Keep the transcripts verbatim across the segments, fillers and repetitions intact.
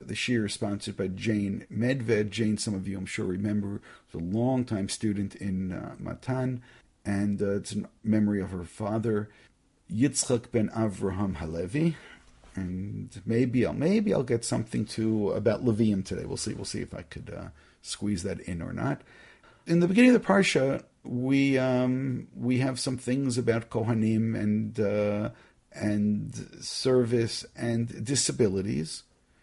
the shiur is sponsored by Jane Medved. Jane, some of you I'm sure remember, was a long-time student in uh, Matan, and uh, it's in memory of her father, Yitzchak ben Avraham Halevi. And maybe I'll maybe I'll get something to about Levium today. We'll see. We'll see if I could uh, squeeze that in or not. In the beginning of the parsha, we um, we have some things about Kohanim and uh, and service and disabilities,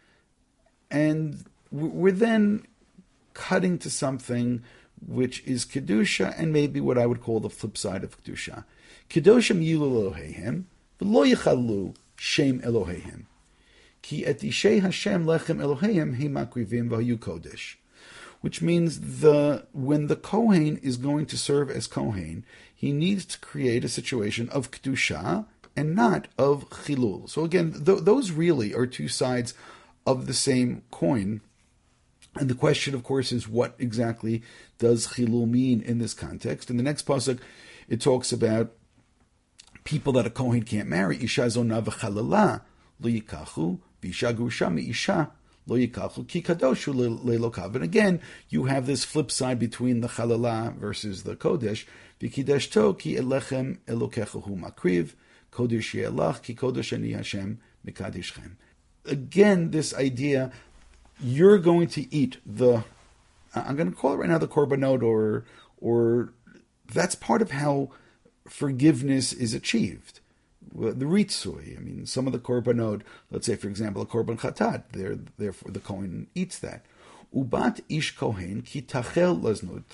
and we're then cutting to something which is kedusha and maybe what I would call the flip side of kedusha. Kedoshim yilu Eloheihem v'lo yichalu Shem Eloheihem. Ki et ishay Hashem lechem Eloheihem he makrivim v'hayu kodesh. Which means the when the Kohen is going to serve as Kohen, he needs to create a situation of kedusha and not of chilul. So again, th- those really are two sides of the same coin. And the question, of course, is what exactly does chilul mean in this context? In the next pasuk, it talks about people that a Kohen can't marry. Isha zona v'chalala lo yikachu, v'isha grusha mi'isha lo yikachu ki kadoshu le'lokav. And again, you have this flip side between the chalala versus the kodesh. V'kideshto ki elechem elokechu hu makriv, kodesh ye'elach ki kodesh ani Hashem mikadishchem. Again, this idea, you're going to eat the, I'm going to call it right now the korbanot, or, or that's part of how forgiveness is achieved. The ritzui, I mean, some of the korbanot, let's say, for example, a korban chatat, therefore the Kohen eats that. Ubat ish kohen ki tachel laznut.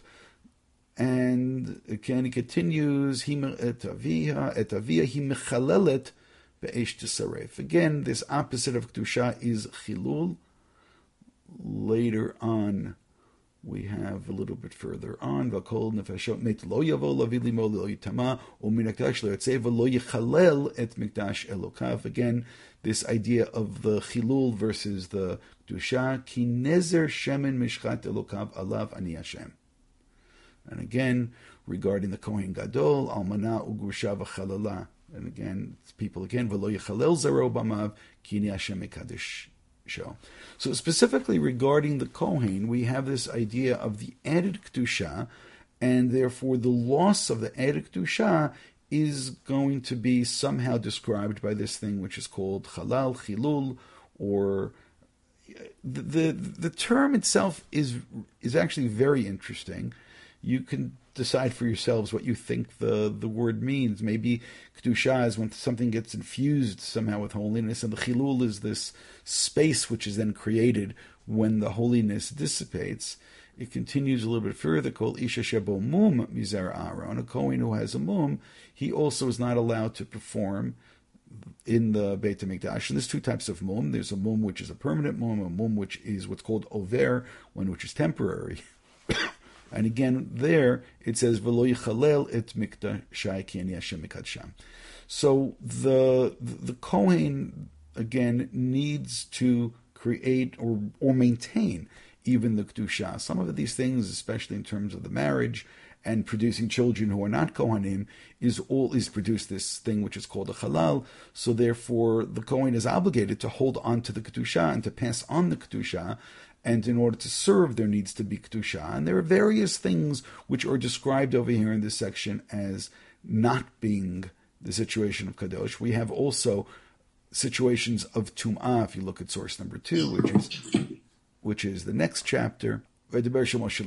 And again, he continues, hi et avia, et avia hi mechalelet be'esh tisaref. Again, this opposite of kedusha is chilul. Later on, we have a little bit further on, Vakol nefashot met lo yavo lavid limo lo yitama u'min hakdash lo yatzei v'lo yichalel et mikdash elokav. Again, this idea of the chilul versus the kedusha, ki nezer shemen mishchat elokav alav ani Hashem. And again, regarding the Kohen Gadol, almana u'grusha v'chalala. And again, people again, v'lo yichalel zero b'amav ki ni Hashem mekadosh. Show. So specifically regarding the Kohen, we have this idea of the added Kedusha, and therefore the loss of the added Kedusha is going to be somehow described by this thing which is called Halal, Chilul, or the, the, the term itself is, is actually very interesting. You can decide for yourselves what you think the, the word means. Maybe Kedusha is when something gets infused somehow with holiness, and the Chilul is this space which is then created when the holiness dissipates. It continues a little bit further, called Isha Shebo Mum Mizer Aaron. A Kohen who has a mum, he also is not allowed to perform in the Beit HaMikdash. And there's two types of mum. There's a mum which is a permanent mum, a mum which is what's called over, one which is temporary. And again, there it says "V'lo yichalel et mikdashai ki ani Hashem mikadsham." So the the Kohen again needs to create or or maintain even the kedusha. Some of these things, especially in terms of the marriage and producing children who are not Kohanim, is all is produce this thing which is called a halal. So therefore, the Kohen is obligated to hold on to the kedusha and to pass on the kedusha. And in order to serve, there needs to be kedusha. And there are various things which are described over here in this section as not being the situation of kadosh. We have also situations of tum'ah. If you look at source number two, which is which is the next chapter. Now you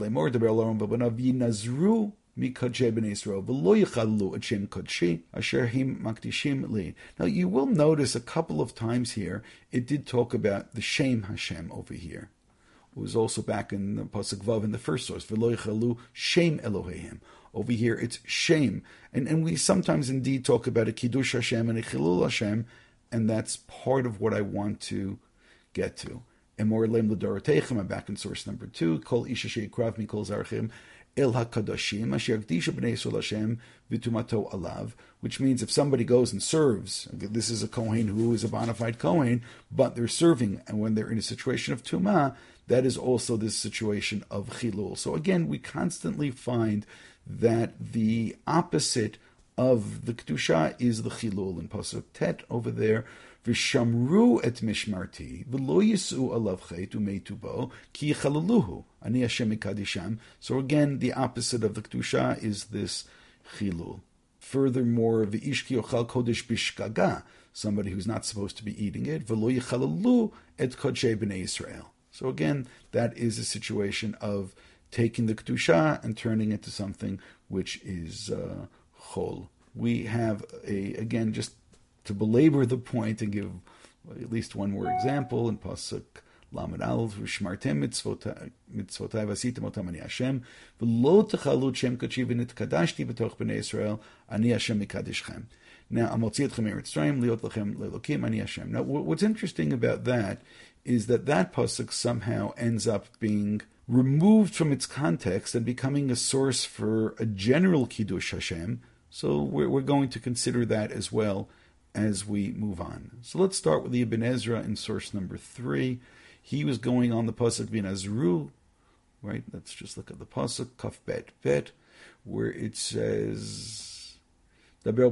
will notice a couple of times here it did talk about the Shem Hashem over here. It was also back in the Pasuk Vav in the first source. V'lo yichalu Shem Eloheihem. Over here it's Shem. And and we sometimes indeed talk about a Kiddush Hashem and a Chilul Hashem, and that's part of what I want to get to. Emor leim l'doroteichem, I'm back in source number two. Kol isha she'ikrav mikol zarchim el hakadoshim asher yakdisha b'nei Yisrael Hashem v'tumato alav, which means if somebody goes and serves, this is a Kohen who is a bona fide Kohen, but they're serving, and when they're in a situation of tumah, that is also this situation of chilul. So again, we constantly find that the opposite of the kedusha is the chilul. In Pasuk Tet over there, V'shamru et mishmarti, v'lo yisu alav chet u'meitu bo, ki yichalaluhu, ani Hashem mikadisham. So again, the opposite of the Kedusha is this chilul. Furthermore, v'ish ki yochal kodesh bishkaga, somebody who's not supposed to be eating it, v'lo yichalalu et kodshei b'nei Yisrael. So again, that is a situation of taking the Kedusha and turning it to something which is uh, chol. We have, a again, just to belabor the point and give at least one more example in Pasuk Lamed Aleph, V'shmartem mitzvotai v'asitem otam ani Hashem, v'lo techalu shem kodshi v'nitkadashti b'toch b'nei Yisrael, ani Hashem mikadishchem. Now, amotzi etchem eretz Mitzrayim, liot lachem le'elokim, ani Hashem. Now, what's interesting about that is that that pasuk somehow ends up being removed from its context and becoming a source for a general Kiddush Hashem. So we're, we're going to consider that as well as we move on. So let's start with the Ibn Ezra in source number three. He was going on the pasuk V'nazru, right? Let's just look at the pasuk Kaf Bet Bet, where it says Daber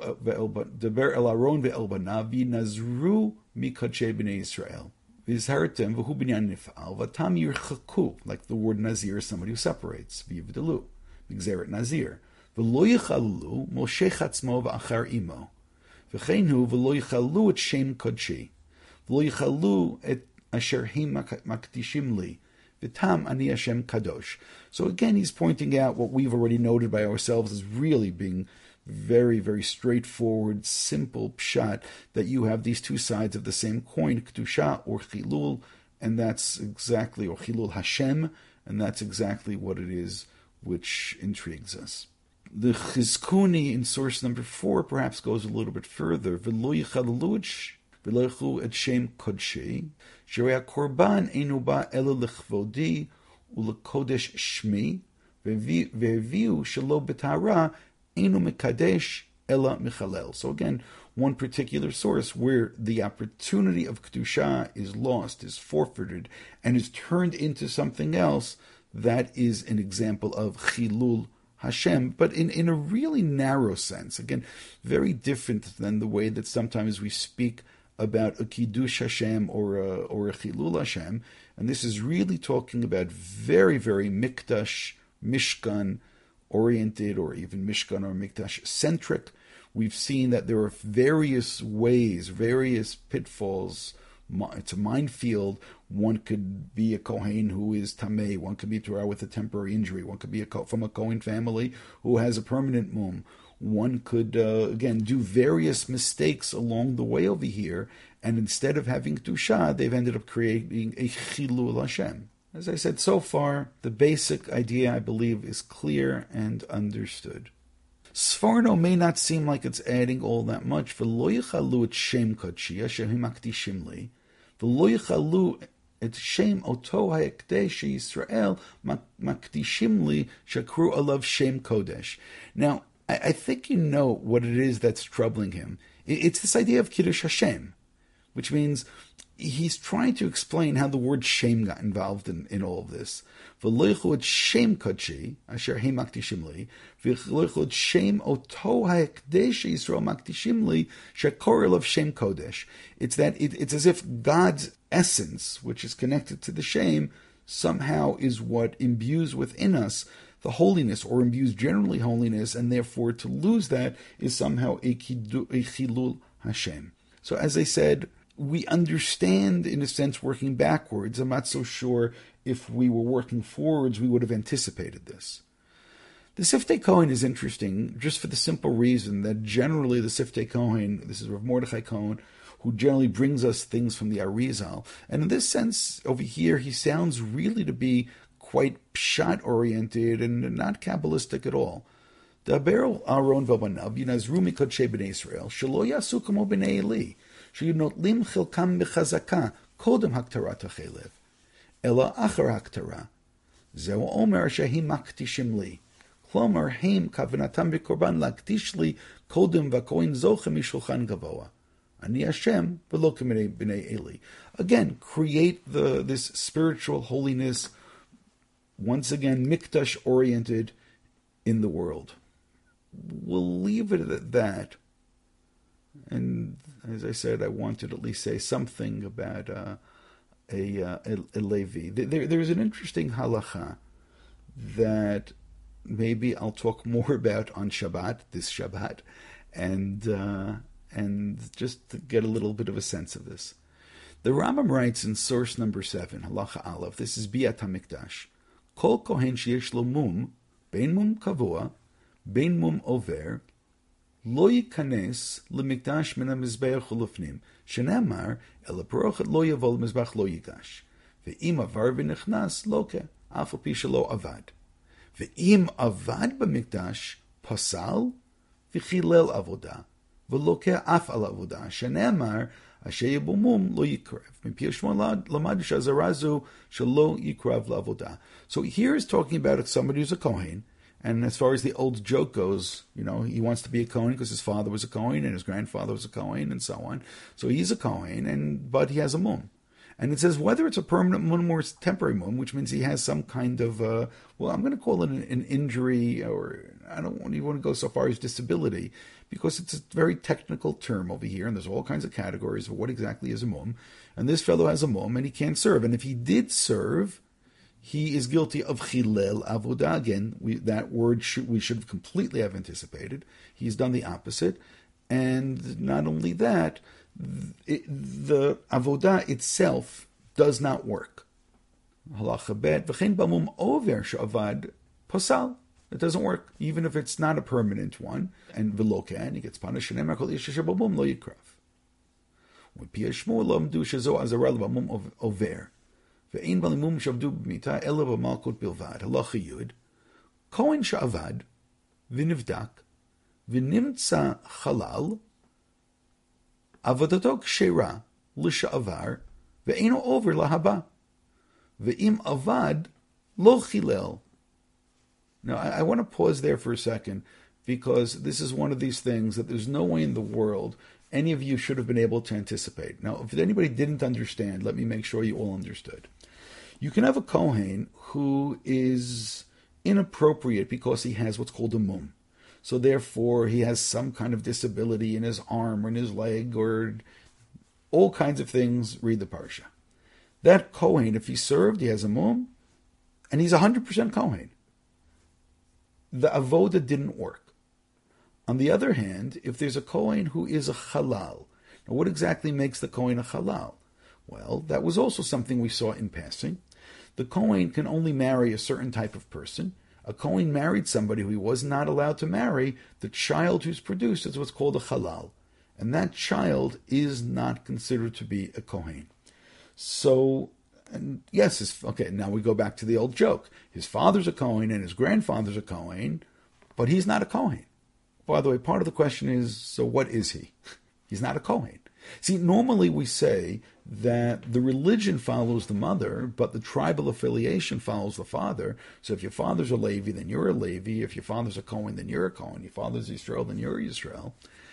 el Aaron ve'el banav v'nazru mikadshei b'nei Yisrael. V'izhartem v'hu binyan nif'al v'tam yirchaku, like the word Nazir is somebody who separates. V'yivdalu, v'gzeret Nazir. V'lo yichalu Moshe chatzmo v'achar imo. V'chein hu v'lo yichalu et shem kodshi. V'lo yichalu et asher him makdishim li. V'tam ani Hashem kadosh. So again, he's pointing out what we've already noted by ourselves as really being very, very straightforward, simple pshat, that you have these two sides of the same coin, Kedusha or Chilul, and that's exactly, or Chilul Hashem, and that's exactly what it is which intrigues us. The Chizkuni in source number four perhaps goes a little bit further. V'lo yichalalu v'lo yichlu et shem kodshi, sherei korban einu ba ela lechvodi ulekodesh shmi, ve'viu shelo b'tara Einu mekadesh ela michalel. So again, one particular source where the opportunity of Kedusha is lost, is forfeited, and is turned into something else, that is an example of Chilul Hashem, but in, in a really narrow sense. Again, very different than the way that sometimes we speak about a Kiddush Hashem or a, or a Chilul Hashem. And this is really talking about very, very Mikdash, Mishkan, oriented, or even Mishkan or Mikdash centric. We've seen that there are various ways, various pitfalls. It's a minefield. One could be a Kohen who is Tameh. One could be Torah with a temporary injury. One could be a, from a Kohen family who has a permanent mum. One could, uh, again, do various mistakes along the way over here, and instead of having Kedusha, they've ended up creating a Chilul Hashem. As I said, so far, the basic idea, I believe, is clear and understood. Sforno may not seem like it's adding all that much. V'lo yichalu et shem kodshi asher him makdishim li. V'lo yichalu et shem oto ha'ekdesh Yisrael makdishim li shakru alav shem kodesh. Now, I, I think you know what it is that's troubling him. It, it's this idea of Kiddush Hashem, which means he's trying to explain how the word shem got involved in, in all of this. V'loichu et shem kodshi, asher he makdishim li, v'loichu et shem oto ha'ekdesh Yisrael makdishim li, shakor of shem kodesh. It's that it, it's as if God's essence, which is connected to the shem, somehow is what imbues within us the holiness, or imbues generally holiness, and therefore to lose that is somehow a, kidu, a chilul Hashem. So as I said, we understand, in a sense, working backwards. I'm not so sure if we were working forwards, we would have anticipated this. The Siftei Kohen is interesting just for the simple reason that generally the Siftei Kohen, this is Rav Mordechai Kohen, who generally brings us things from the Arizal. And in this sense, over here, he sounds really to be quite pshat-oriented and not Kabbalistic at all. Daber Aaron v'banav yinazru mikodshei b'nei Israel shelo yasu kamo b'nei Eli. Sheyunotlim chilkam b'chazaka kodem haktarat hachelev, ela achar haktara. Zeu omer shehim makdishim li. Klomer heim kavanatam b'korban lakdish li kodem v'koin zochem mishulchan gavoa. Ani Hashem v'lo k'minei b'nei Eli. Again, create the this spiritual holiness, once again mikdash oriented, in the world. We'll leave it at that. and as I said, I wanted to at least say something about uh, a, uh, a, a Levi. There, there's an interesting halacha that maybe I'll talk more about on Shabbat, this Shabbat, and uh, and just to get a little bit of a sense of this. The Rambam writes in source number seven, halacha aleph, this is Biat HaMikdash, Kol kohen sheyesh lo mum, bein mum kavua, bein mum over, lo yikanes lemikdash min hamizbeach ulefnim, shenamar el haparochet lo yavo lemizbach lo yigash, ve'im avar v'nichnas loke, af al pi shelo avad, ve'im avad b'mikdash pasal v'chilel avoda, v'loke af al avoda, shenamar asher yibumum lo yikrav, mipi yishmon lamad shazarazu shelo yikrav lavoda. So here is talking about somebody who's a Kohen. And as far as the old joke goes, you know, he wants to be a Kohen because his father was a Kohen and his grandfather was a Kohen and so on. So he's a Kohen, and but he has a mum. And it says whether it's a permanent mum or a temporary mum, which means he has some kind of, uh, well, I'm going to call it an, an injury, or I don't even want to go so far as disability, because it's a very technical term over here, and there's all kinds of categories of what exactly is a mum. And this fellow has a mum, and he can't serve. And if he did serve, he is guilty of chilel avodah. Again, we, that word should, we should completely have anticipated. He's done the opposite. And not only that, it, the avodah itself does not work. Halacha bet, v'chein b'mum over she'avad posal. It doesn't work, even if it's not a permanent one. And v'loken, he gets punished. She'nemar kol ish asher b'mum lo yikrav. When Pi Shmuel lo amdu shezo azara b'mum over. ואין בלימום שעבדו במיטה אלא במלכות בלבד, הלכה יוד, כהן שעבד ונבדק ונמצא חלל, עבודתו כשרה לשעבר ואינו עובר להבא, ואם עבד לא חילל. Now, I, I want to pause there for a second, because this is one of these things that there's no way in the world any of you should have been able to anticipate. Now, if anybody didn't understand, let me make sure you all understood. You can have a Kohen who is inappropriate because he has what's called a mum. So therefore, he has some kind of disability in his arm or in his leg or all kinds of things. Read the Parsha. That Kohen, if he served, he has a mum, and he's one hundred percent Kohen. The avoda didn't work. On the other hand, if there's a Kohen who is a halal, now what exactly makes the Kohen a halal? Well, that was also something we saw in passing. The Kohen can only marry a certain type of person. A Kohen married somebody who he was not allowed to marry. The child who's produced is what's called a halal. And that child is not considered to be a Kohen. So, and yes, his, okay, now we go back to the old joke. His father's a Kohen and his grandfather's a Kohen, but he's not a Kohen. By the way, part of the question is, so what is he? He's not a Kohen. See, normally we say that the religion follows the mother, but the tribal affiliation follows the father. So if your father's a Levi, then you're a Levi. If your father's a Kohen, then you're a Kohen. Your father's Yisrael, then you're Yisrael.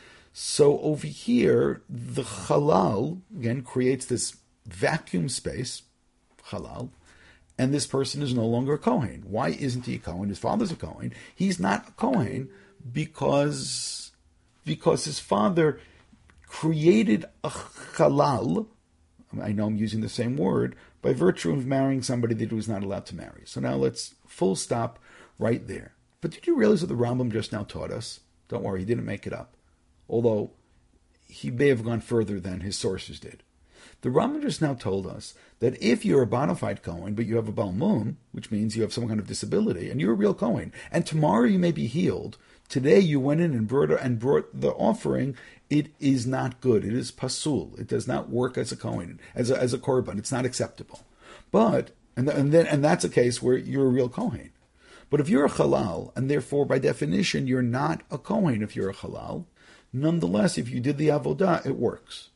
So over here, the halal, again, creates this vacuum space, halal, and this person is no longer a Kohen. Why isn't he a Kohen? His father's a Kohen. He's not a Kohen because, because his father created a halal, I know I'm using the same word, by virtue of marrying somebody that he was not allowed to marry. So now let's full stop right there. But did you realize what the Rambam just now taught us? Don't worry, he didn't make it up. Although he may have gone further than his sources did. The Rambam just now told us that if you're a bona fide Kohen, but you have a Baal Mum, which means you have some kind of disability, and you're a real Kohen, and tomorrow you may be healed, today you went in and brought, and brought the offering, it is not good. It is pasul. It does not work as a Kohen, as a, as a korban. It's not acceptable. But, and, and then and that's a case where you're a real Kohen. But if you're a halal, and therefore by definition you're not a Kohen if you're a halal, nonetheless, if you did the avodah, it works.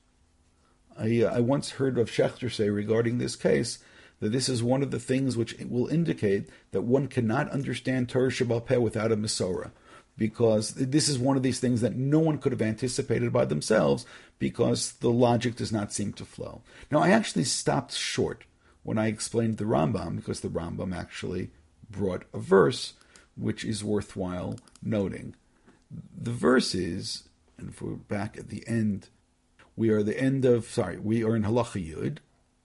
I, uh, I once heard of Schechter say regarding this case that this is one of the things which will indicate that one cannot understand Torah Sheba'al Peh without a Mesorah, because this is one of these things that no one could have anticipated by themselves because the logic does not seem to flow. Now, I actually stopped short when I explained the Rambam, because the Rambam actually brought a verse which is worthwhile noting. The verse is and if we're back at the end, we are the end of, sorry, we are in Halacha Yud.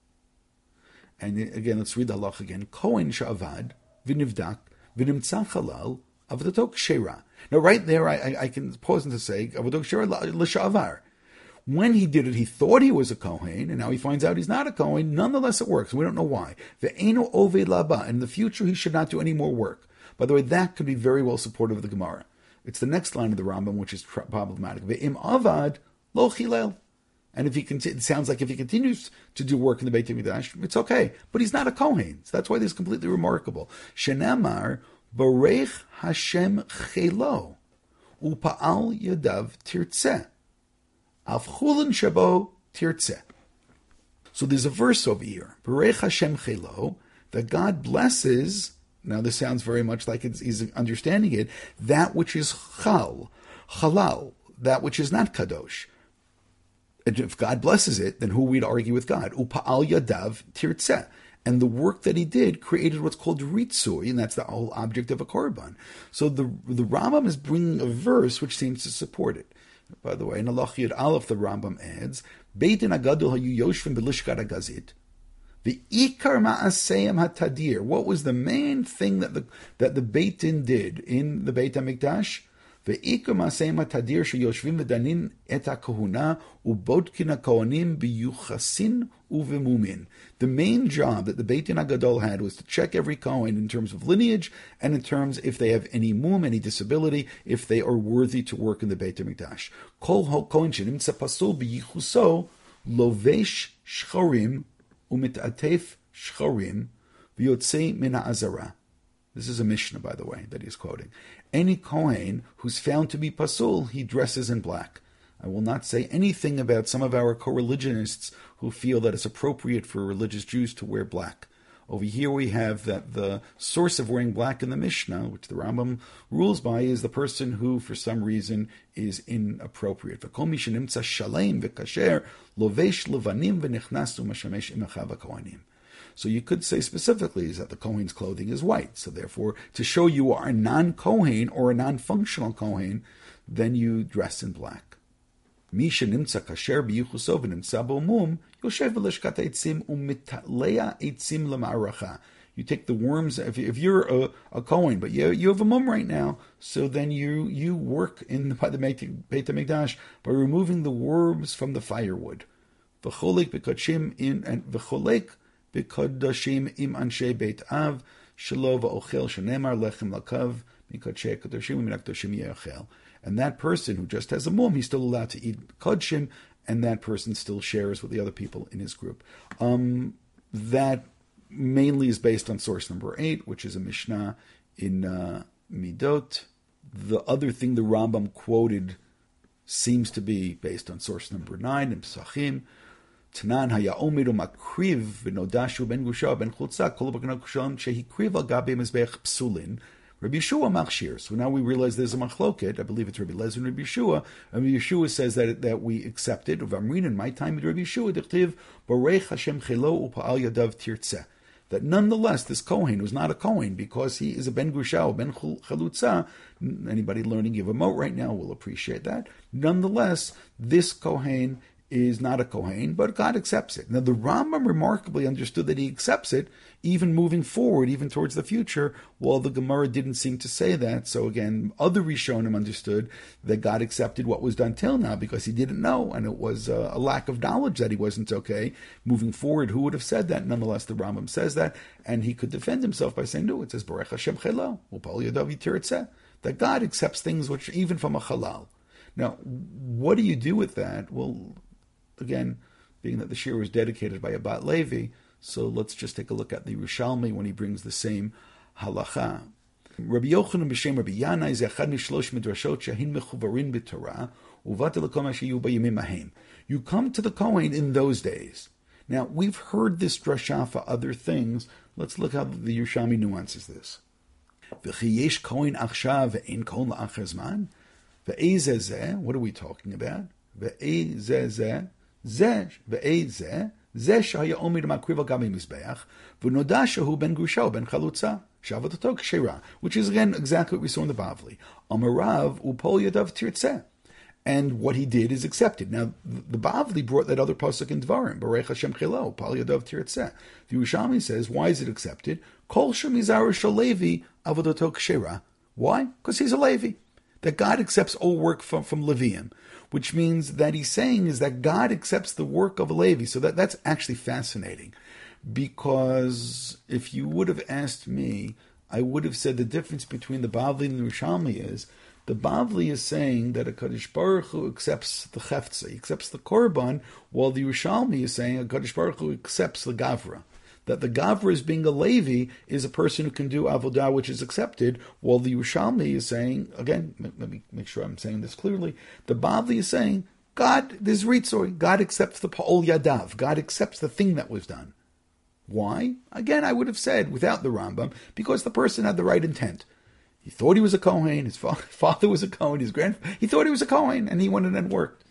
And again, let's read the Halacha again. Kohen sha'avad, v'nivdak, v'nimtza chalal, avodato kshera. Now right there, I, I, I can pause and to say, avodato kshera l'sha'avar. When he did it, he thought he was a Kohen, and now he finds out he's not a Kohen. Nonetheless, it works. We don't know why. Ve'eno oved laba. In the future, he should not do any more work. By the way, that could be very well supportive of the Gemara. It's the next line of the Rambam, which is problematic. Ve'im avad lo chilel. And if he conti- it sounds like if he continues to do work in the Beit HaMikdash, it's okay. But he's not a Kohen. So that's why this is completely remarkable. Shenamar Barech Hashem chelo upa'al yadav tirtzeh. Avchulin shabo tirtzeh. So there's a verse over here, Berech Hashem chelo, that God blesses. Now this sounds very much like it's, he's understanding it. That which is chal, halal, that which is not kadosh. And if God blesses it, then who we'd argue with God? Upa'al yadav tirtzeh. And the work that he did created what's called ritzui, and that's the whole object of a korban. So the the Rambam is bringing a verse which seems to support it. By the way, in Halacha Yud Aleph, the Rambam adds, Beit Din Agadol hayu yoshvim b'lishkat hagazit. The ikar ma'aseim hatadir. What was the main thing that the that the Beit Din did in the Beit HaMikdash? The ikar ma'aseim hatadir sheyoshvim v'danin et ha'kohuna ubodkin ha'kohanim b'yuchasin uvemumin. The main job that the Beit Din Agadol had was to check every Kohen in terms of lineage and in terms if they have any mum, any disability, if they are worthy to work in the Beit HaMikdash. Kol Kohen shenimtza pasul b'yichuso lovesh shchorim umit'atef shchorim v'yotzei min ha'azara. This is a Mishnah, by the way, that he's quoting. Any Kohen who's found to be pasul, he dresses in black. I will not say anything about some of our co-religionists who feel that it's appropriate for religious Jews to wear black. Over here we have that the source of wearing black in the Mishnah, which the Rambam rules by, is the person who, for some reason, is inappropriate. So you could say specifically is that the Kohen's clothing is white. So therefore, to show you are a non-Kohen or a non-functional Kohen, then you dress in black. You take the worms, if, if you're a, a Kohen, but you, you have a mum right now, so then you you work in the, the Beit HaMikdash by removing the worms from the firewood. V'cholek b'kodshim in and v'cholek b'kodshim im anshe Beit Av shelo v'ochel shenemar lechem lakav mikodshe kodshim u'minakdoshim ye'ochel. And that person who just has a mum, he's still allowed to eat kodshim, and that person still shares with the other people in his group. Um, that mainly is based on source number eight, which is a Mishnah in uh, Midot. The other thing the Rambam quoted seems to be based on source number nine in Pesachim. Tanan haya omidu makriv v'nodashu ben gusha ben chulza kol b'kanakushon shehikriv al gabi mizbeach psulin. Rabbi Yeshua machshir. So now we realize there's a machloket. I believe it's Rabbi Lezer and Rabbi Yeshua. And Rabbi Yeshua says that that we accept it. Of Amrin in my time with Rabbi Yeshua, dichtiv Barech Hashem chelo upa'al yadav tirtzeh. That nonetheless, this Kohen was not a Kohen because he is a ben Grusha, ben Chalutza. Anybody learning Yevamot right now will appreciate that. Nonetheless, this Kohen is not a Kohen, but God accepts it. Now, the Rambam remarkably understood that he accepts it, even moving forward, even towards the future, while the Gemara didn't seem to say that. So again, other Rishonim understood that God accepted what was done till now because he didn't know, and it was a, a lack of knowledge that he wasn't okay. Moving forward, who would have said that? Nonetheless, the Rambam says that, and he could defend himself by saying, no, it says, Barech Hashem chelo, upal yadav tirtzeh, that God accepts things which even from a halal. Now, what do you do with that? Well, again, being that the shir was dedicated by Abat Levi, so let's just take a look at the Yerushalmi when he brings the same halacha. Rabbi Yochanan b'shem Rabbi Yanai zechad mishlosh midrashot shehin mechuvarin b'Torah uvat lekom ashiyu b'yimim ahem. You come to the Kohen in those days. Now, we've heard this drasha for other things. Let's look how the Yerushalmi nuances this. V'chi yesh Kohen achshav ve'en Kohen la'achar zman ve'ezeh zeh. What are we talking about? Ve'ezeh zeh. Zeh ve'ez zeh zeh shaya omid makriv al gabi mizbeach v'noda shehu ben grusha ben chalutza shavotato kshera, which is again exactly what we saw in the Bavli. Amarav upol yadav tirtzeh, and what he did is accepted. Now, the Bavli brought that other pasuk in Dvarim, Barech Hashem Chilo, Pal Yadav Tirtzeh. The Yerushalmi says, why is it accepted? Kol Shemizar Shalevi Avodato Kshera. Why? Because he's a Levi. That God accepts all work from, from Levium, which means that he's saying is that God accepts the work of a Levi. So that, that's actually fascinating, because if you would have asked me, I would have said the difference between the Bavli and the Yerushalmi is, the Bavli is saying that a Kadosh Baruch Hu accepts the Cheftza, he accepts the Korban, while the Yerushalmi is saying a Kadosh Baruch Hu accepts the Gavra. That the Gavra, as being a Levi, is a person who can do Avodah, which is accepted, while the Yerushalmi is saying, again, let me make sure I'm saying this clearly, the Bavli is saying, God, there's Ritzoi, God accepts the Pa'ol Yadav, God accepts the thing that was done. Why? Again, I would have said, without the Rambam, because the person had the right intent. He thought he was a Kohen, his father was a Kohen, his grandfather, he thought he was a Kohen, and he went and worked.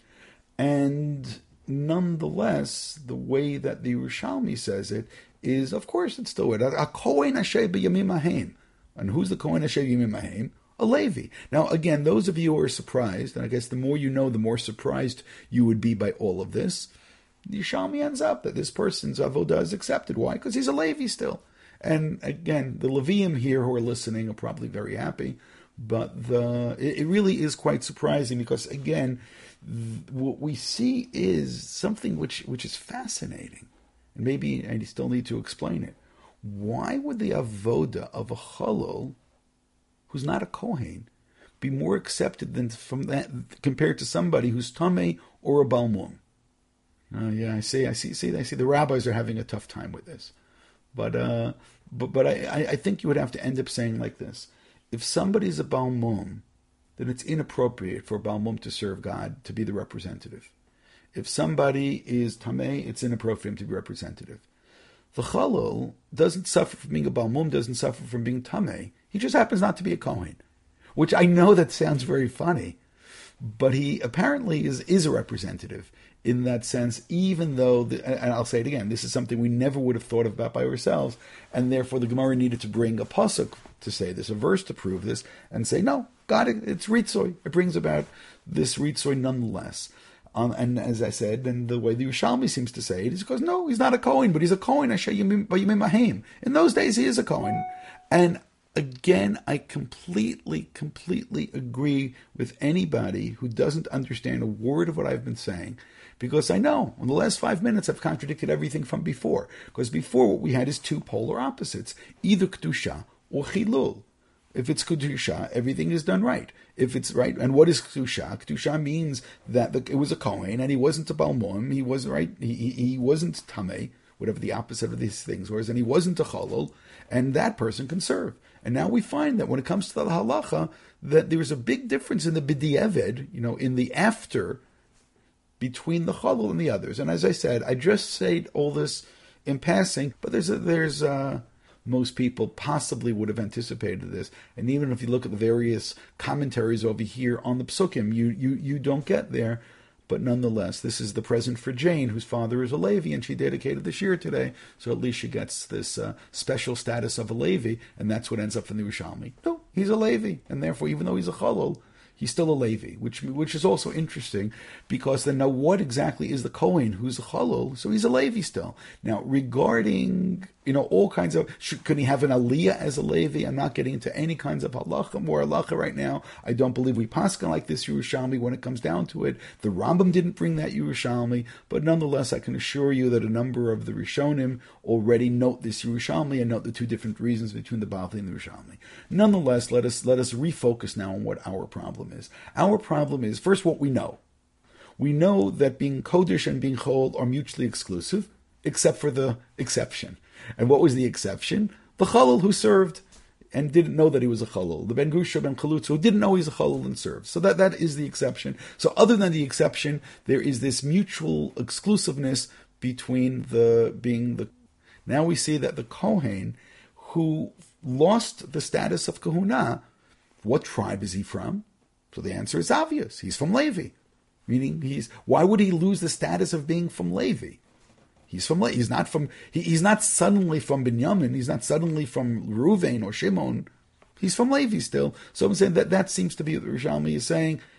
And nonetheless, the way that the Yerushalmi says it is, of course, it's still it. A Kohen Asher b'yamim hahem. And who's the Kohen Asher b'yamim hahem? A Levi. Now, again, those of you who are surprised, and I guess the more you know, the more surprised you would be by all of this, the Yerushalmi ends up that this person's Avodah is accepted. Why? Because he's a Levi still. And again, the Levium here who are listening are probably very happy, but the it, it really is quite surprising, because again, th- what we see is something which, which is fascinating, and maybe I still need to explain it. Why would the Avodah of a Chalol, who's not a Kohen, be more accepted than from that compared to somebody who's Tameh or a Balmum? Uh, yeah, I see, I see, see, I see. The rabbis are having a tough time with this. But uh, but but I, I think you would have to end up saying like this: if somebody's a Baal Mum, then it's inappropriate for a Baal Mum to serve God, to be the representative. If somebody is Tameh, it's inappropriate for him to be representative. The Chalol doesn't suffer from being a Baal Mum, doesn't suffer from being Tameh. He just happens not to be a Kohen, which I know that sounds very funny, but he apparently is, is a representative. In that sense, even though, the, and I'll say it again, this is something we never would have thought about by ourselves, and therefore the Gemara needed to bring a pasuk to say this, a verse to prove this, and say, no, God, it's Ritzoi. It brings about this Ritzoi nonetheless. Um, and as I said, and the way the Yerushalmi seems to say it is because, no, he's not a Kohen, but he's a Kohen. In those days, he is a Kohen. And again, I completely, completely agree with anybody who doesn't understand a word of what I've been saying, because I know in the last five minutes I've contradicted everything from before. Because before, what we had is two polar opposites, either Kedusha or Chilul. If it's Kedusha, everything is done right. If it's right, and what is Kedusha? Kedusha means that the, it was a Kohen, and he wasn't a Balmum, he wasn't right, he, he, he wasn't Tameh, whatever the opposite of these things was, and he wasn't a Chalol, and that person can serve. And now we find that when it comes to the halacha, that there's a big difference in the b'di'eved, you know, in the after, between the chalul and the others. And as I said, I just said all this in passing, but there's a, there's a, most people possibly would have anticipated this. And even if you look at the various commentaries over here on the psukim, you you you don't get there. But nonetheless, this is the present for Jane, whose father is a Levi, and she dedicated the shir today, so at least she gets this uh, special status of a Levi, and that's what ends up in the Yerushalmi. No, he's a Levi, and therefore, even though he's a Chalol, he's still a Levi, which which is also interesting, because then now what exactly is the Kohen who's a Chalol? So he's a Levi still. Now, regarding, you know, all kinds of, should, could he have an Aliyah as a Levi? I'm not getting into any kinds of halacha, more halacha right now. I don't believe we paskin like this Yerushalmi when it comes down to it. The Rambam didn't bring that Yerushalmi, but nonetheless, I can assure you that a number of the Rishonim already note this Yerushalmi and note the two different reasons between the Bavli and the Yerushalmi. Nonetheless, let us let us refocus now on what our problem is. Our problem is, first, what we know. We know that being Kodesh and being Chol are mutually exclusive, except for the exception. And what was the exception? The Chalul who served and didn't know that he was a Chalul. The Ben Gusha Ben Chalutz who didn't know he's a Chalul and served. So that, that is the exception. So other than the exception, there is this mutual exclusiveness between the being the... Now we see that the Kohen who lost the status of Kahuna, what tribe is he from? So the answer is obvious. He's from Levi. Meaning he's... Why would he lose the status of being from Levi? He's from. He's not from. He, he's not suddenly from Binyamin. He's not suddenly from Reuven or Shimon. He's from Levi still. So I'm saying that that seems to be what the Yerushalmi is saying.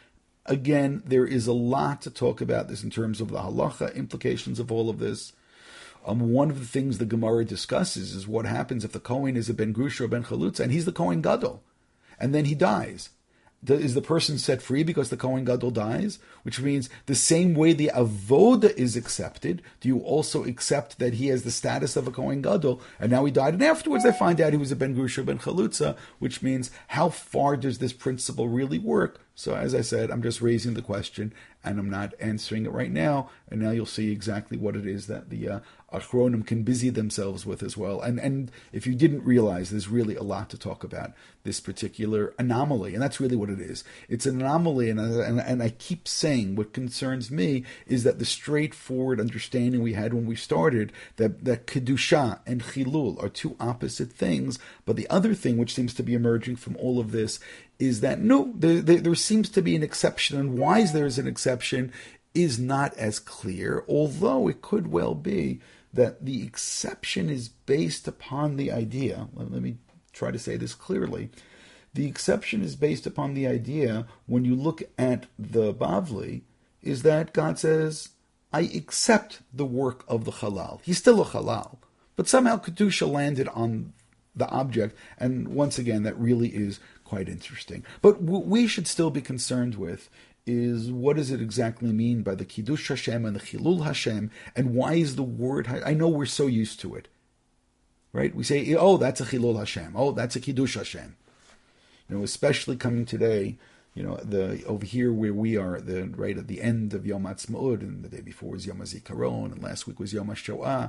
Again, there is a lot to talk about this in terms of the halacha implications of all of this. Um, one of the things the Gemara discusses is what happens if the Kohen is a Ben Grusha or Ben Chalutza, and he's the Kohen Gadol, and then he dies. Is the person set free because the Kohen Gadol dies? Which means the same way the avoda is accepted, do you also accept that he has the status of a Kohen Gadol, and now he died, and afterwards they find out he was a Ben Grusha or Ben Chalutza, which means how far does this principle really work? So as I said, I'm just raising the question, and I'm not answering it right now, and now you'll see exactly what it is that the uh, Achronim can busy themselves with as well. And and if you didn't realize, there's really a lot to talk about this particular anomaly, and that's really what it is. It's an anomaly, and, and, and I keep saying what concerns me is that the straightforward understanding we had when we started, that, that Kedusha and Chilul are two opposite things, but the other thing which seems to be emerging from all of this is that no, there, there, there seems to be an exception, and why is there is an exception is not as clear, although it could well be that the exception is based upon the idea, let, let me try to say this clearly, the exception is based upon the idea, when you look at the Bavli, is that God says, I accept the work of the halal. He's still a halal, but somehow Kedusha landed on the object, and once again, that really is quite interesting. But what we should still be concerned with is what does it exactly mean by the Kiddush Hashem and the Chilul Hashem, and why is the word, I know we're so used to it, right? We say, oh, that's a Chilul Hashem, oh, that's a Kiddush Hashem. You know, especially coming today, you know, the over here where we are, the right at the end of Yom Ha'atzmaut, and the day before was Yom HaZikaron, and last week was Yom HaShoah,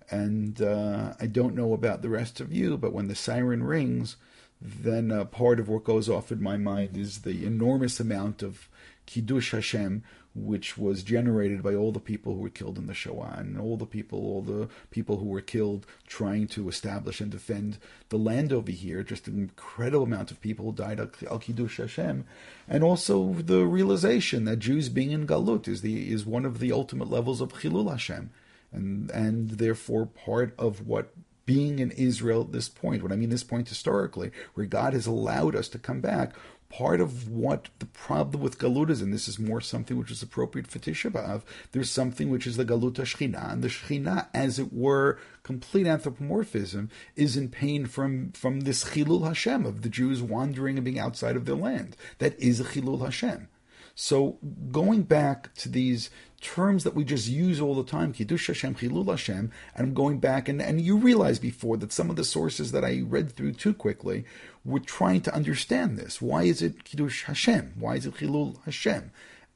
and uh, I don't know about the rest of you, but when the siren rings, then uh, part of what goes off in my mind is the enormous amount of Kiddush Hashem, which was generated by all the people who were killed in the Shoah, and all the people, all the people who were killed trying to establish and defend the land over here. Just an incredible amount of people who died al Kiddush Hashem, and also the realization that Jews being in Galut is the is one of the ultimate levels of Chilul Hashem, and and therefore part of what being in Israel at this point, when I mean this point historically, where God has allowed us to come back, part of what the problem with Galut is, and this is more something which is appropriate for Tisha B'Av, there's something which is the Galut HaShechina, and the Shechina, as it were, complete anthropomorphism, is in pain from, from this Chilul Hashem, of the Jews wandering and being outside of their land. That is a Chilul Hashem. So going back to these terms that we just use all the time, Kiddush Hashem, Chilul Hashem, and I'm going back, and, and you realize before that some of the sources that I read through too quickly were trying to understand this. Why is it Kiddush Hashem? Why is it Chilul Hashem?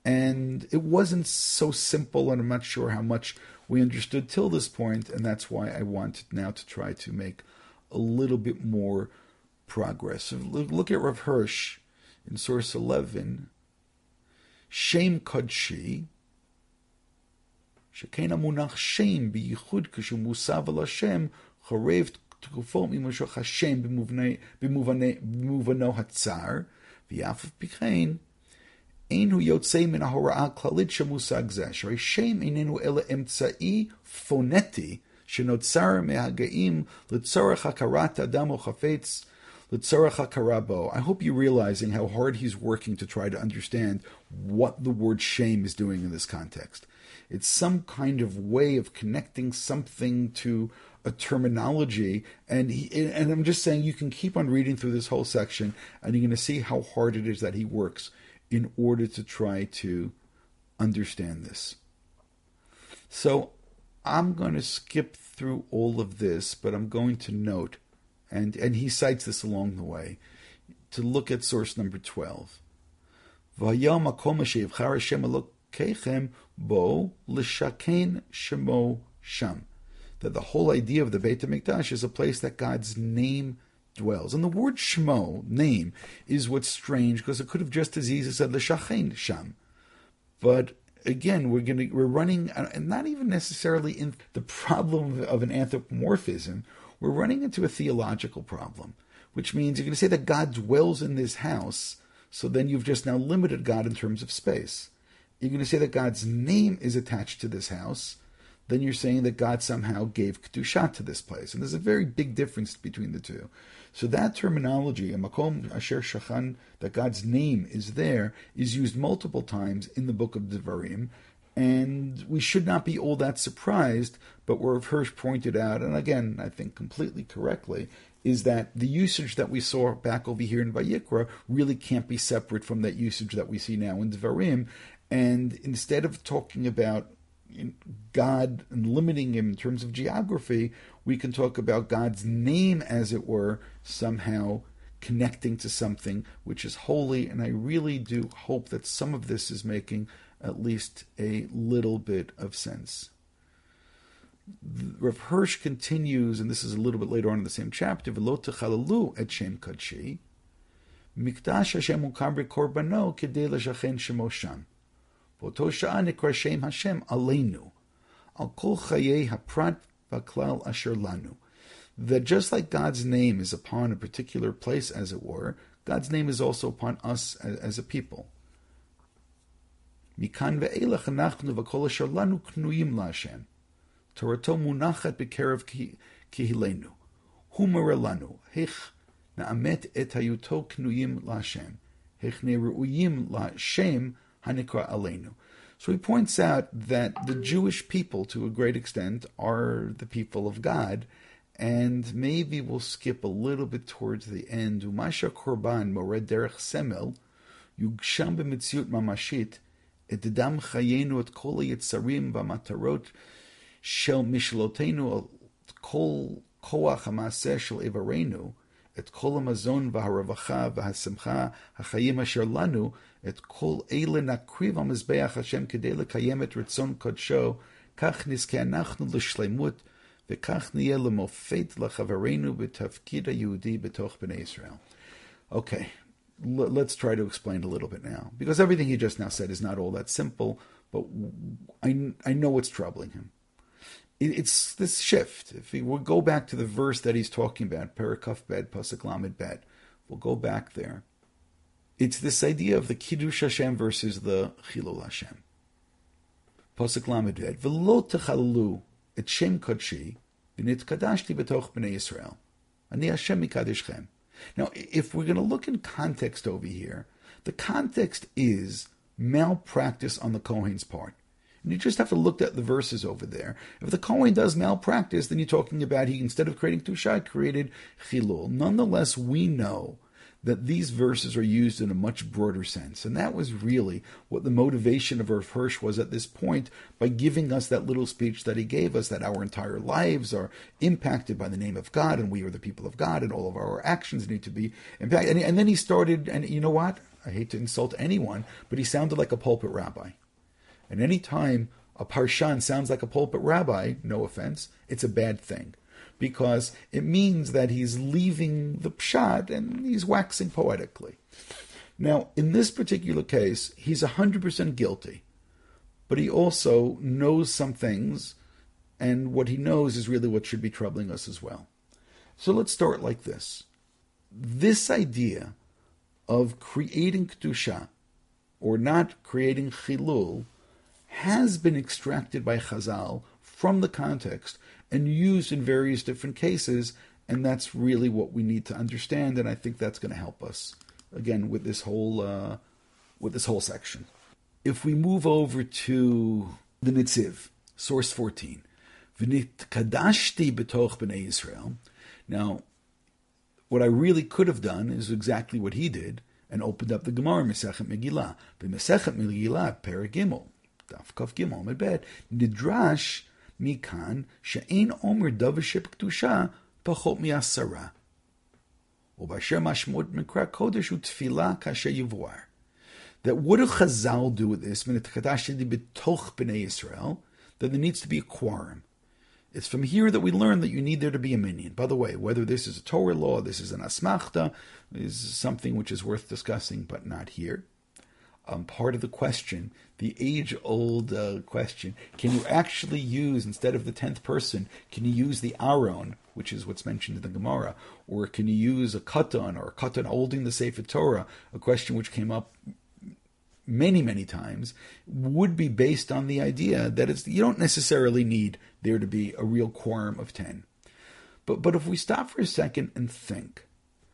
And it wasn't so simple, and I'm not sure how much we understood till this point, and that's why I want now to try to make a little bit more progress. So look at Rav Hirsch in source eleven. Shem Kodshi, Shekena Munach Shem B'yichud Kishu Musav Al Hashem Charev Tukufo Mimoshach Hashem B'muvano Hatzar V'yaf Pikein Einu Yotzei Min HaHora'ah Klalit Shemusag Zeh Shrei Shem Einenu Ele Emtzai Foneti Shenotzar Mehagaim L'tzorach Hakarat Adam O Chafetz. I hope you're realizing how hard he's working to try to understand what the word shame is doing in this context. It's some kind of way of connecting something to a terminology, and he, and I'm just saying you can keep on reading through this whole section, and you're going to see how hard it is that he works in order to try to understand this. So I'm going to skip through all of this, but I'm going to note, And and he cites this along the way, to look at source number twelve. V'hayam makom she'ivchar Hashem Elokechem bo l'shakein shemo sham. That the whole idea of the Beit HaMikdash is a place that God's name dwells. And the word shemo, name, is what's strange, because it could have just as easily said l'shakein sham. But again, we're going to we're running, and not even necessarily in the problem of an anthropomorphism. We're running into a theological problem, which means you're going to say that God dwells in this house, so then you've just now limited God in terms of space. You're going to say that God's name is attached to this house, then you're saying that God somehow gave Kedusha to this place. And there's a very big difference between the two. So that terminology, a makom asher shachan, that God's name is there, is used multiple times in the book of Devarim. And we should not be all that surprised, but where Rav Hirsch pointed out, and again, I think completely correctly, is that the usage that we saw back over here in Vayikra really can't be separate from that usage that we see now in Devarim. And instead of talking about God and limiting him in terms of geography, we can talk about God's name, as it were, somehow connecting to something which is holy. And I really do hope that some of this is making at least a little bit of sense. Rav Hirsch continues, and this is a little bit later on in the same chapter, V'lo techalalu et shem kadshi, mikdash Hashem ukam b'korbano kedei l'shachen shemo sham. V'oto sha'a nikra shem Hashem aleinu, al kol chayei haprat v'klal asher lanu. That just like God's name is upon a particular place, as it were, God's name is also upon us as, as a people. Mikan ve'elach anachnu v'kol asher lanu knuyim la'Hashem. Torato munachat b'kerev kihilenu. Hu mara lanu. Hech na'amet et hayuto knuyim la'Hashem. Hech ne'ru'uyim la'Shem hanikra aleinu. So he points out that the Jewish people, to a great extent, are the people of God, and maybe we'll skip a little bit towards the end. Umasha korban mored derech semel yugsham b'mitziut mamashit et dam chayenu et kol yitzarim v'matarot shel mishlotenu kol koach hamaseh shel ivarenu et kol hamazon v'haravacha v'hasimcha hachayim asher lanu et kol eile nakriv hamizbeach Hashem kedei lekayem et ritzon kodsho kach nizkeh anachnu l'shleimut v'kach niyeh lemofet lachavarenu b'tafkid ha'yehudi b'toch b'nei Yisrael. Okay, l- let's try to explain a little bit now, because everything he just now said is not all that simple, but I, I know what's troubling him. It's this shift. If we will go back to the verse that he's talking about, Perakaf Bed, Pasuk Lamed Bed, we'll go back there. It's this idea of the Kiddush Hashem versus the Chilul Hashem. Pasuk Lamed Bed, V'lo techalalu et Shem Kodshi, v'nitkadashti b'toch b'nei Yisrael. Ani Hashem mikadeshchem. Now, if we're going to look in context over here, the context is malpractice on the Kohen's part. And you just have to look at the verses over there. If the Kohen does malpractice, then you're talking about he, instead of creating Tushah, created Chilul. Nonetheless, we know that these verses are used in a much broader sense. And that was really what the motivation of Rav Hirsch was at this point, by giving us that little speech that he gave us, that our entire lives are impacted by the name of God, and we are the people of God, and all of our actions need to be impacted. And, and then he started, and you know what? I hate to insult anyone, but he sounded like a pulpit rabbi. And any time a parshan sounds like a pulpit rabbi, no offense, it's a bad thing, because it means that he's leaving the pshat and he's waxing poetically. Now, in this particular case, he's one hundred percent guilty, but he also knows some things, and what he knows is really what should be troubling us as well. So let's start like this. This idea of creating Kedusha, or not creating Chilul, has been extracted by Chazal from the context and used in various different cases, and that's really what we need to understand, and I think that's going to help us, again, with this whole uh, with this whole section. If we move over to the Nitziv, source fourteen, V'nitkadashti b'toch b'nei Yisrael. Now, what I really could have done is exactly what he did, and opened up the Gemara, Mesechet Megillah. B'Mesechet Megillah, Perek Gimel, Daf Kaf Gimel Medbet, Nidrash Mikan she'ein omer davar sheb'kedusha pachot mi'asara. Ubasher mashmot mikra kodesh u'tefila kasher yivor. That what do Chazal do with this? V'nitkadashti b'toch b'nei Yisrael. That there needs to be a quorum. It's from here that we learn that you need there to be a minyan. By the way, whether this is a Torah law, this is an asmachta, is something which is worth discussing, but not here. Um, part of the question, the age-old uh, question, can you actually use, instead of the tenth person, can you use the Aron, which is what's mentioned in the Gemara, or can you use a katan, or a katan holding the Sefer Torah, a question which came up many, many times, would be based on the idea that it's you don't necessarily need there to be a real quorum of ten. But but if we stop for a second and think,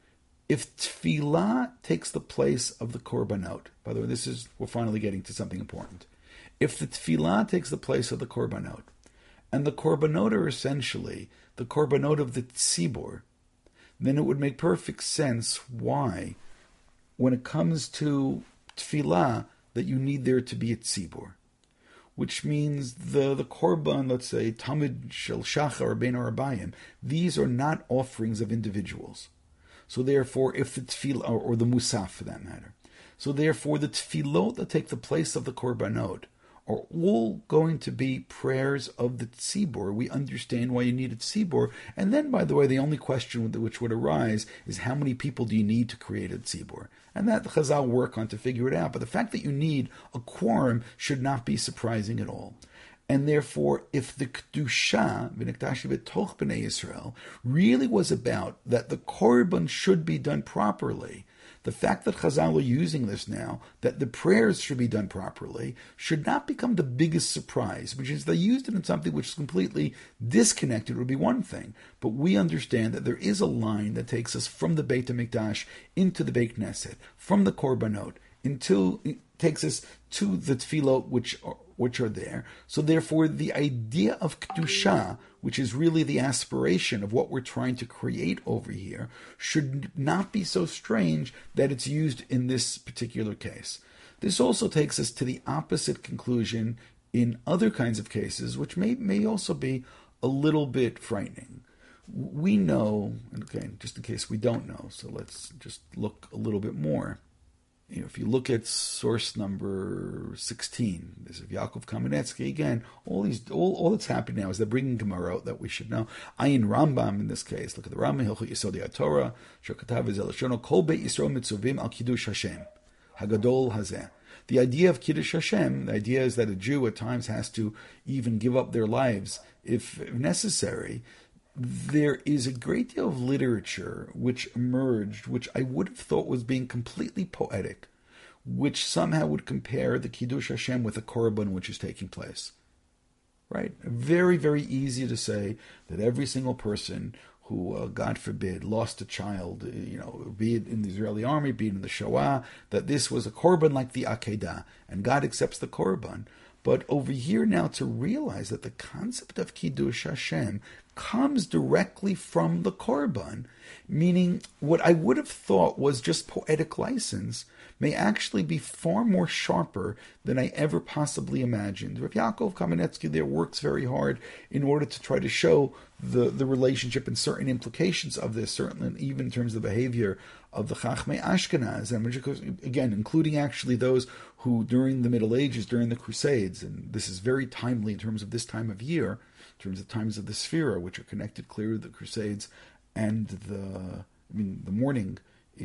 if tefillah takes the place of the korbanot, by the way, this is we're finally getting to something important. If the tefillah takes the place of the korbanot, and the korbanot are essentially the korbanot of the tzibur, then it would make perfect sense why, when it comes to tefillah, that you need there to be a tzibur, which means the, the korban, let's say, tamid shel shachar or ben arabayim, these are not offerings of individuals. So therefore, if the tefillah, or, or the musaf for that matter, so therefore the tefillot that take the place of the korbanot are all going to be prayers of the tzibur. We understand why you need a tzibur. And then, by the way, the only question which would arise is how many people do you need to create a tzibur? And that the Chazal work on to figure it out. But the fact that you need a quorum should not be surprising at all. And therefore, if the Kedusha, v'nikdash b'toch b'nei Yisrael, really was about that the korban should be done properly, the fact that Chazal are using this now, that the prayers should be done properly, should not become the biggest surprise, which is they used it in something which is completely disconnected would be one thing. But we understand that there is a line that takes us from the Beit HaMikdash into the Beit Knesset, from the Korbanot, into, it takes us to the Tefillot, which are, which are there. So therefore, the idea of Kedusha, which is really the aspiration of what we're trying to create over here, should not be so strange that it's used in this particular case. This also takes us to the opposite conclusion in other kinds of cases, which may, may also be a little bit frightening. We know, okay, just in case we don't know, so let's just look a little bit more. You know, if you look at source number sixteen, this is Yaakov Kamenetsky again. All these, all, all that's happening now is they're bringing Gemara out that we should know. Ayin Rambam in this case. Look at the Rambam Hilchot Yesodei HaTorah. Shokatav Ezelashono Kol Beit Yisrael Mitzuvim Al Kiddush Hashem Hagadol Hazeh. The idea of Kiddush Hashem, the idea is that a Jew at times has to even give up their lives if necessary. There is a great deal of literature which emerged, which I would have thought was being completely poetic, which somehow would compare the Kiddush Hashem with a korban which is taking place. Right? Very, very easy to say that every single person who, uh, God forbid, lost a child, you know, be it in the Israeli army, be it in the Shoah, that this was a korban like the Akedah, and God accepts the korban. But over here now to realize that the concept of Kiddush Hashem comes directly from the Korban, meaning what I would have thought was just poetic license may actually be far more sharper than I ever possibly imagined. Rav Yaakov Kamenetsky there works very hard in order to try to show the, the relationship and certain implications of this, certainly even in terms of the behavior of the Chachmei Ashkenaz, and again, including actually those who during the Middle Ages, during the Crusades, and this is very timely in terms of this time of year, in terms of times of the Sphira, which are connected clearly to the Crusades, and the I mean the mourning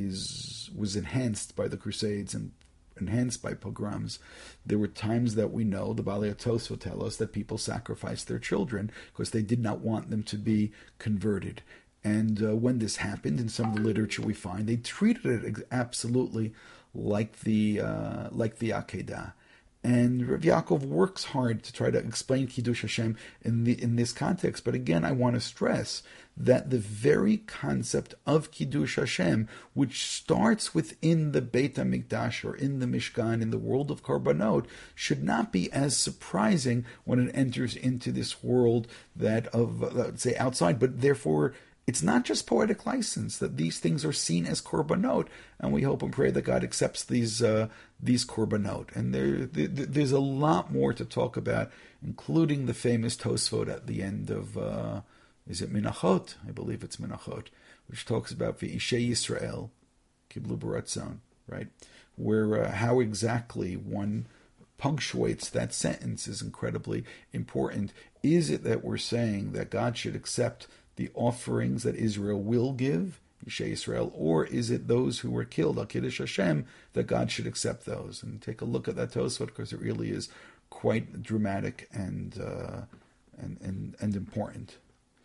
is was enhanced by the Crusades and enhanced by pogroms. There were times that we know, the Balei Tosfot tell us, that people sacrificed their children because they did not want them to be converted. And uh, when this happened, in some of the literature we find, they treated it absolutely like the uh, like the Akedah. And Rav Yaakov works hard to try to explain Kiddush Hashem in the in this context. But again, I want to stress that the very concept of Kiddush Hashem, which starts within the Beit HaMikdash or in the Mishkan, in the world of Korbanot, should not be as surprising when it enters into this world that of, uh, let's say, outside. But therefore, it's not just poetic license, that these things are seen as korbanot, and we hope and pray that God accepts these uh, these korbanot. And there, there, there's a lot more to talk about, including the famous Tosfot at the end of, uh, is it Menachot? I believe it's Menachot, which talks about V'ishei Yisrael Kiblu Baratzon, right? Where uh, how exactly one punctuates that sentence is incredibly important. Is it that we're saying that God should accept the offerings that Israel will give, Yishei Yisrael, or is it those who were killed, Al Kiddush Hashem, that God should accept those? And take a look at that Tosfot, because it really is quite dramatic and, uh, and and and important.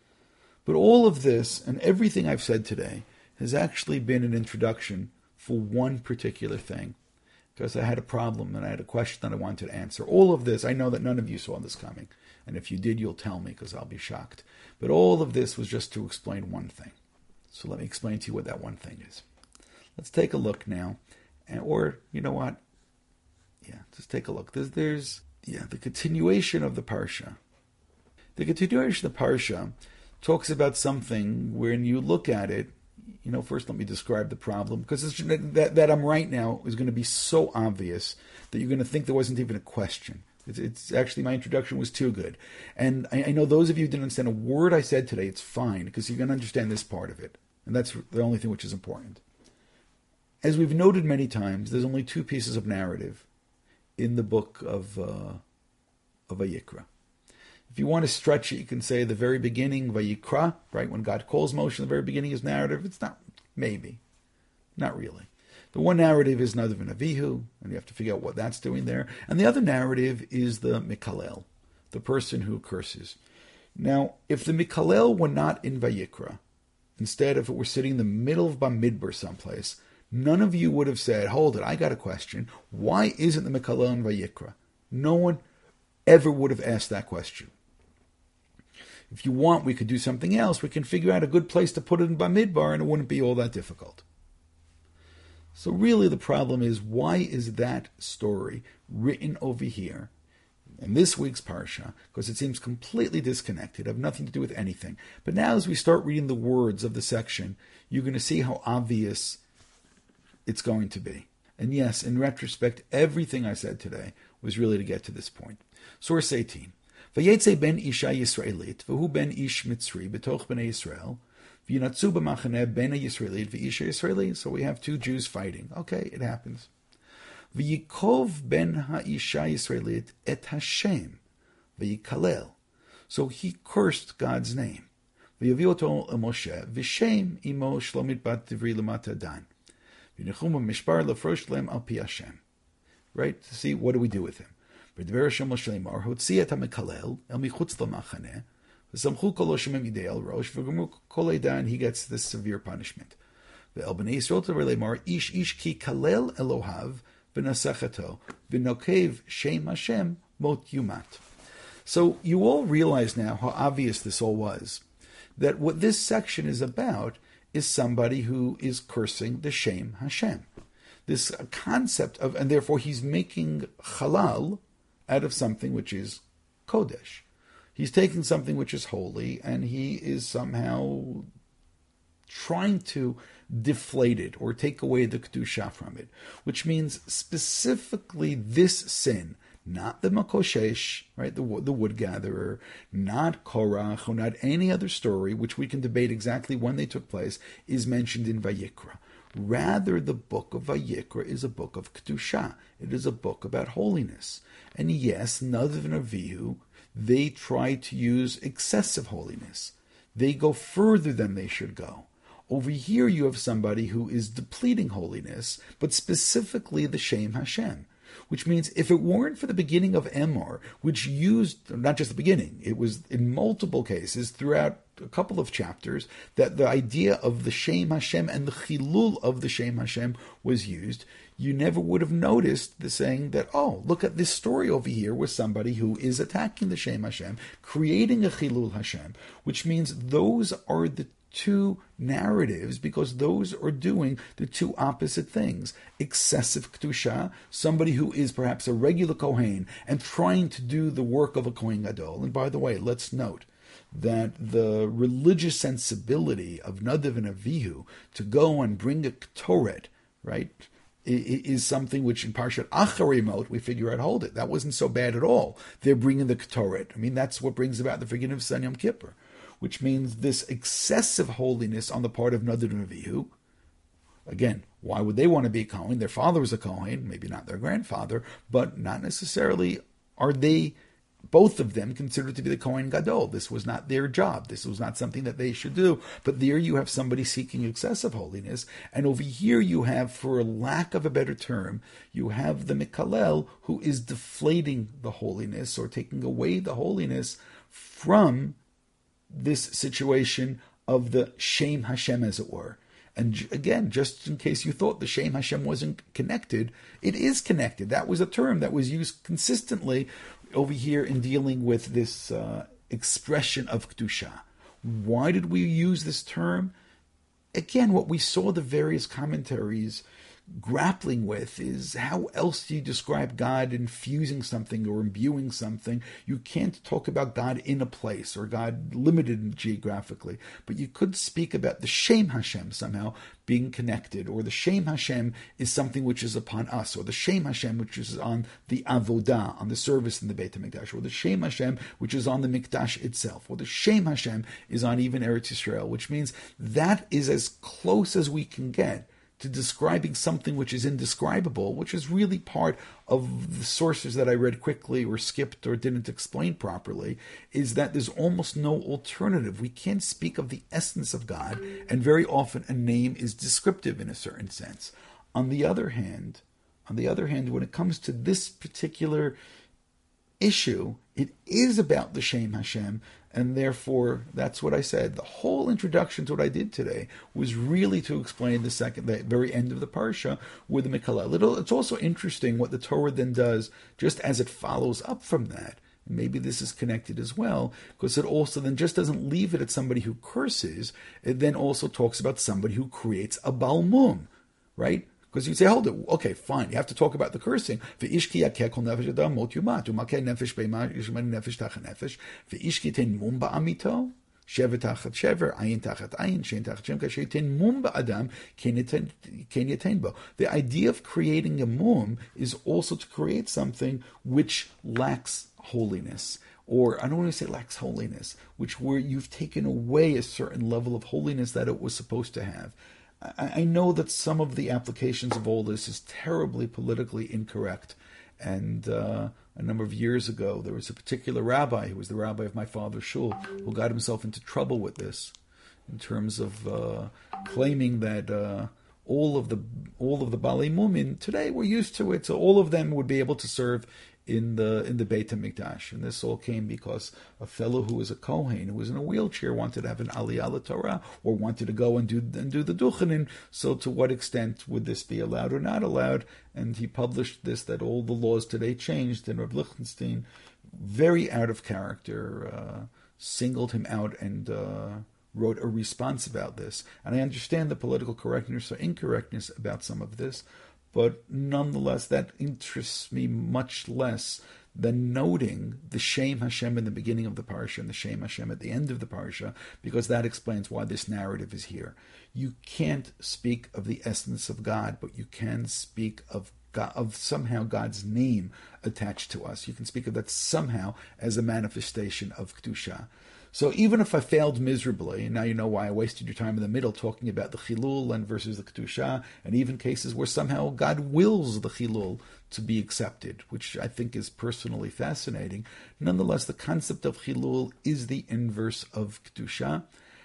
But all of this and everything I've said today has actually been an introduction for one particular thing, because I had a problem and I had a question that I wanted to answer. All of this, I know that none of you saw this coming. And if you did, you'll tell me because I'll be shocked. But all of this was just to explain one thing. So let me explain to you what that one thing is. Let's take a look now. And, or, you know what? Yeah, just take a look. There's, there's yeah, the continuation of the Parsha. The continuation of the Parsha talks about something when you look at it, you know, first let me describe the problem, because it's, that, that I'm right now is going to be so obvious that you're going to think there wasn't even a question. It's, it's actually, my introduction was too good. And I, I know those of you who didn't understand a word I said today, it's fine, because you're going to understand this part of it. And that's the only thing which is important. As we've noted many times, there's only two pieces of narrative in the book of, uh, of Vayikra. If you want to stretch it, you can say the very beginning, Vayikra, right? When God calls Moshe, the very beginning is narrative. It's not, maybe, not really. The one narrative is Nadav and Avihu, and you have to figure out what that's doing there. And the other narrative is the Mikalel, the person who curses. Now, if the Mikalel were not in Vayikra, instead if it were sitting in the middle of Bamidbar someplace, none of you would have said, hold it, I got a question. Why isn't the Mikalel in Vayikra? No one ever would have asked that question. If you want, we could do something else. We can figure out a good place to put it in Bamidbar, and it wouldn't be all that difficult. So really the problem is, why is that story written over here in this week's Parsha? Because it seems completely disconnected, have nothing to do with anything. But now as we start reading the words of the section, you're going to see how obvious it's going to be. And yes, in retrospect, everything I said today was really to get to this point. Source eighteen. Vayetze ben isha Yisraelit, v'hu ben ish Mitzri, betoch b'nei Yisrael, v'yinatzu b'machaneh ben Yisraelit, v'isha Yisraeli. So we have two Jews fighting. Okay, it happens. V'yikov ben ha'isha Yisraelit et Hashem, v'yikalel. So he cursed God's name. V'yavi oto Moshe, v'shem imo Shlomit bat Divri lemata dan. V'nechum ha'mishpar lefrosh lem al pi Hashem. Right? To see, what do we do with him? He gets this severe punishment. So you all realize now how obvious this all was. That what this section is about is somebody who is cursing the Shem Hashem. This concept of, and therefore he's making halal out of something which is Kodesh. He's taking something which is holy, and he is somehow trying to deflate it or take away the Kedusha from it, which means specifically this sin, not the Makoshesh, right, the, the wood gatherer, not Korach, or not any other story, which we can debate exactly when they took place, is mentioned in Vayikra. Rather, the book of Vayikra is a book of Kedusha. It is a book about holiness. And yes, Nadav and Avihu, they try to use excessive holiness. They go further than they should go. Over here you have somebody who is depleting holiness, but specifically the Shem Hashem. Which means if it weren't for the beginning of Emor, which used, not just the beginning, it was in multiple cases throughout a couple of chapters, that the idea of the Shem Hashem and the Chilul of the Shem Hashem was used, you never would have noticed the saying that, oh, look at this story over here with somebody who is attacking the Shem Hashem, creating a Chilul Hashem, which means those are the two narratives, because those are doing the two opposite things. Excessive Kedusha, somebody who is perhaps a regular Kohen and trying to do the work of a Kohen Gadol. And by the way, let's note that the religious sensibility of Nadav and Avihu to go and bring a Ketoret, right, is something which in Parshat Acharimot we figure out, hold it, that wasn't so bad at all. They're bringing the Ketoret. I mean, that's what brings about the forgiveness of Son Yom Kippur, which means this excessive holiness on the part of Nadav and Avihu. Again, why would they want to be a Kohen? Their father was a Kohen, maybe not their grandfather, but not necessarily are they, both of them, considered to be the Kohen Gadol. This was not their job. This was not something that they should do. But there you have somebody seeking excessive holiness, and over here you have, for lack of a better term, you have the Mikalel who is deflating the holiness or taking away the holiness from this situation of the Shem Hashem, as it were. And again, just in case you thought the Shem Hashem wasn't connected, it is connected. That was a term that was used consistently over here in dealing with this uh, expression of Kedusha. Why did we use this term? Again, what we saw the various commentaries grappling with is how else do you describe God infusing something or imbuing something? You can't talk about God in a place or God limited geographically, but you could speak about the Shem Hashem somehow being connected, or the Shem Hashem is something which is upon us, or the Shem Hashem which is on the Avodah, on the service in the Beit HaMikdash, or the Shem Hashem which is on the Mikdash itself, or the Shem Hashem is on even Eretz Yisrael, which means that is as close as we can get to describing something which is indescribable, which is really part of the sources that I read quickly or skipped or didn't explain properly, is that there's almost no alternative. We can't speak of the essence of God, and very often a name is descriptive in a certain sense. On the other hand, on the other hand, when it comes to this particular issue, it is about the Shem Hashem, and therefore that's what I said. The whole introduction to what I did today was really to explain the second, the very end of the parsha with the Mikalel. It's also interesting what the Torah then does, just as it follows up from that. Maybe this is connected as well, because it also then just doesn't leave it at somebody who curses. It then also talks about somebody who creates a balmum, right? Because you say, hold it, okay, fine, you have to talk about the cursing. The idea of creating a mum is also to create something which lacks holiness. Or, I don't want to say lacks holiness, which where you've taken away a certain level of holiness that it was supposed to have. I know that some of the applications of all this is terribly politically incorrect. And uh, a number of years ago, there was a particular rabbi, who was the rabbi of my father's shul, who got himself into trouble with this, in terms of uh, claiming that uh, all of the all of the Balei Mumin today were used to it, so all of them would be able to serve in the in the Beit HaMikdash. And this all came because a fellow who was a Kohen, who was in a wheelchair, wanted to have an Aliyah LaTorah, or wanted to go and do and do the Duchenin. So to what extent would this be allowed or not allowed? And he published this, that all the laws today changed, and Reb Lichtenstein, very out of character, uh, singled him out and uh, wrote a response about this. And I understand the political correctness or incorrectness about some of this, but nonetheless, that interests me much less than noting the Shem Hashem in the beginning of the parsha and the Shem Hashem at the end of the parsha, because that explains why this narrative is here. You can't speak of the essence of God, but you can speak of God, of somehow God's name attached to us. You can speak of that somehow as a manifestation of Kedusha. So even if I failed miserably, and now you know why I wasted your time in the middle talking about the Chilul and versus the Kedusha, and even cases where somehow God wills the Chilul to be accepted, which I think is personally fascinating. Nonetheless, the concept of Chilul is the inverse of Kedusha.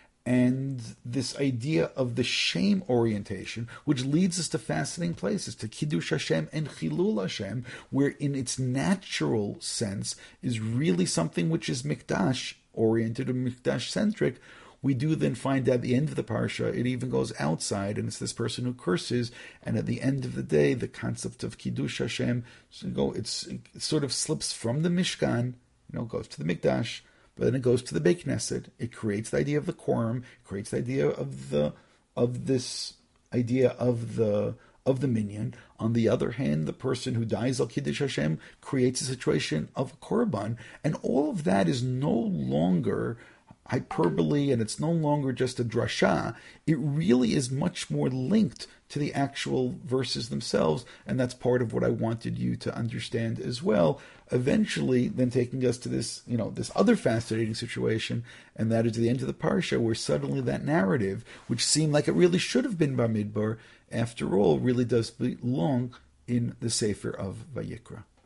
And this idea of the shame orientation, which leads us to fascinating places, to Kiddush Hashem and Chilul Hashem, where in its natural sense is really something which is Mikdash oriented or Mikdash centric. We do then find at the end of the parsha, it even goes outside, and it's this person who curses. And at the end of the day, the concept of Kiddush Hashem, so go, it's, it sort of slips from the Mishkan, you know, goes to the Mikdash, but then it goes to the Beit Knesset. It creates the idea of the quorum, it creates the idea of the of this idea of the of the minyan. On the other hand, the person who dies al Kiddush Hashem creates a situation of a korban, and all of that is no longer hyperbole, and it's no longer just a drasha. It really is much more linked to the actual verses themselves, and that's part of what I wanted you to understand as well. Eventually, then taking us to this, you know, this other fascinating situation, and that is the end of the parsha, where suddenly that narrative, which seemed like it really should have been Bamidbar, after all, really does belong in the Sefer of Vayikra.